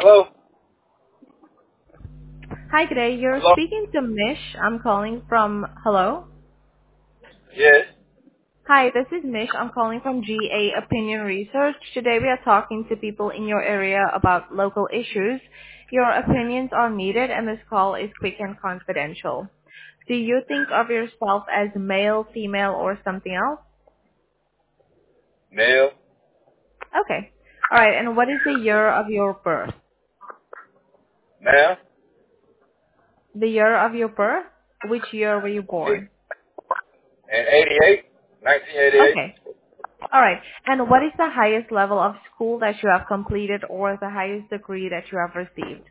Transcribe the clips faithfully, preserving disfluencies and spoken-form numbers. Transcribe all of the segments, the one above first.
Hello? Hi, good day. You're Hello? speaking to Mish. I'm calling from. Hello. Yes. Hi, this is Mish. I'm calling from G A Opinion Research. Today we are talking to people in your area about local issues. Your opinions are needed and this call is quick and confidential. Do you think of yourself as male, female, or something else? Male. Okay. Alright, and what is the year of your birth? Ma'am? The year of your birth? Which year were you In born? eighty-eight? nineteen eighty-eight? Okay. All right. And what is the highest level of school that you have completed or the highest degree that you have received?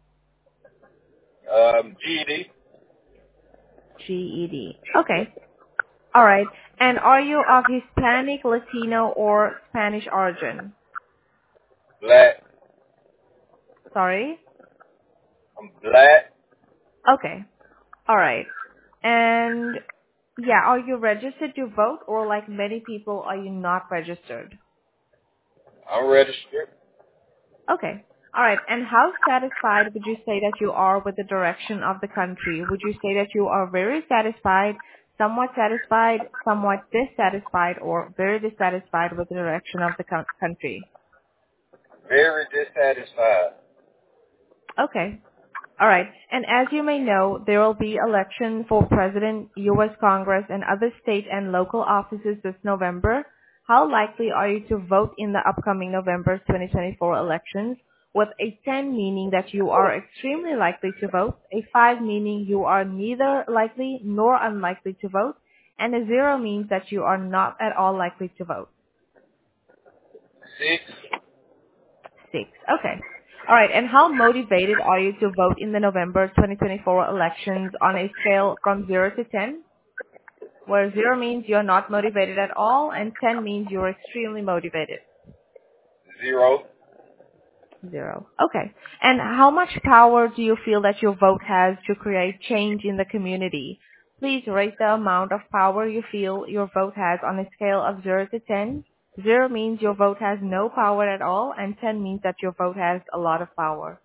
Um, G E D? G E D. Okay. All right. And are you of Hispanic, Latino, or Spanish origin? Black. Sorry? I'm black. Okay. All right. And yeah, are you registered to vote or like many people are you not registered? I'm registered. Okay. All right. And how satisfied would you say that you are with the direction of the country? Would you say that you are very satisfied, somewhat satisfied, somewhat dissatisfied, or very dissatisfied with the direction of the co- country? Very dissatisfied. Okay. All right. And as you may know, there will be election for President, U S Congress, and other state and local offices this November. How likely are you to vote in the upcoming November twenty twenty-four elections? With a ten meaning that you are extremely likely to vote, a five meaning you are neither likely nor unlikely to vote, and a zero means that you are not at all likely to vote. Six. Six. Okay. All right. And how motivated are you to vote in the November twenty twenty-four elections on a scale from zero to ten, where zero means you're not motivated at all and ten means you're extremely motivated? Zero. Zero. Okay. And how much power do you feel that your vote has to create change in the community? Please rate the amount of power you feel your vote has on a scale of zero to ten. zero means your vote has no power at all, and ten means that your vote has a lot of power.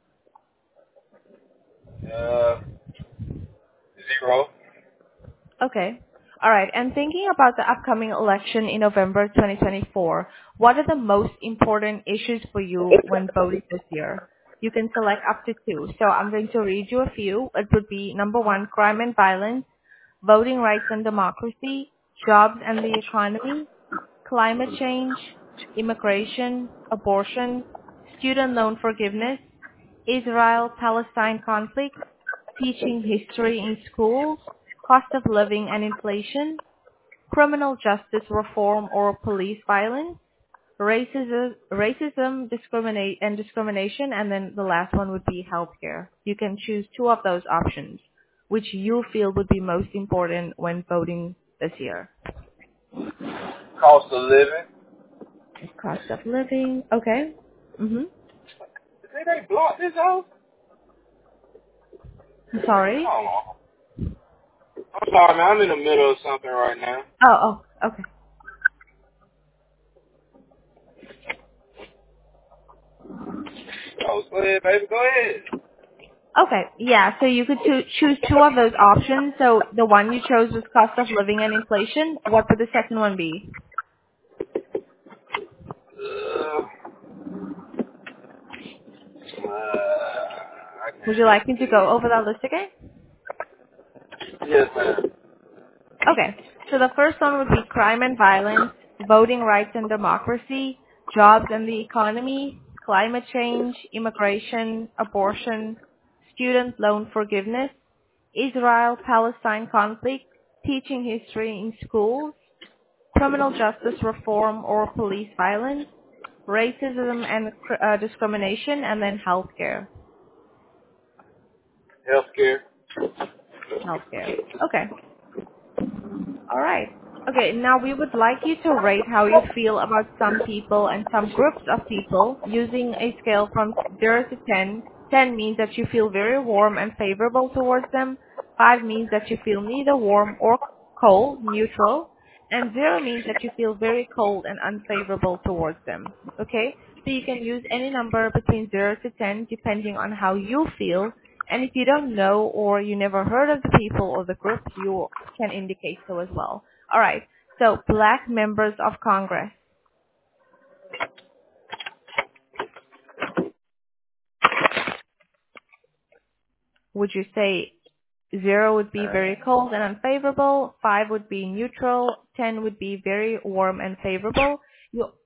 Uh, zero. Okay. All right. And thinking about the upcoming election in November twenty twenty-four, what are the most important issues for you when voting this year? You can select up to two. So I'm going to read you a few. It would be number one, crime and violence, voting rights and democracy, jobs and the economy, climate change, immigration, abortion, student loan forgiveness, Israel-Palestine conflict, teaching history in schools, cost of living and inflation, criminal justice reform or police violence, racism, racism discriminate and discrimination, and then the last one would be healthcare. You can choose two of those options, which you feel would be most important when voting this year. Cost of living. Cost of living, okay. Mhm. Did they block this house? Sorry. Hold on. I'm sorry, man. I'm in the middle of something right now. Oh, oh, okay. Oh, go ahead, baby. Go ahead. Okay, yeah, so you could choo- choose two of those options. So the one you chose was cost of living and inflation. What would the second one be? Uh, uh, I Would you can't like me to see. go over that list again? Yes, ma'am. Okay, so the first one would be crime and violence, voting rights and democracy, jobs and the economy, climate change, immigration, abortion, student loan forgiveness, Israel-Palestine conflict, teaching history in schools, criminal justice reform or police violence, racism and uh, discrimination, and then healthcare. Healthcare. Healthcare. Okay. All right. Okay, now we would like you to rate how you feel about some people and some groups of people using a scale from zero to ten. ten means that you feel very warm and favorable towards them. five means that you feel neither warm or cold, neutral. And zero means that you feel very cold and unfavorable towards them. Okay? So you can use any number between zero to ten depending on how you feel. And if you don't know or you never heard of the people or the group, you can indicate so as well. Alright, so black members of Congress. Would you say zero would be very cold and unfavorable, five would be neutral, ten would be very warm and favorable? You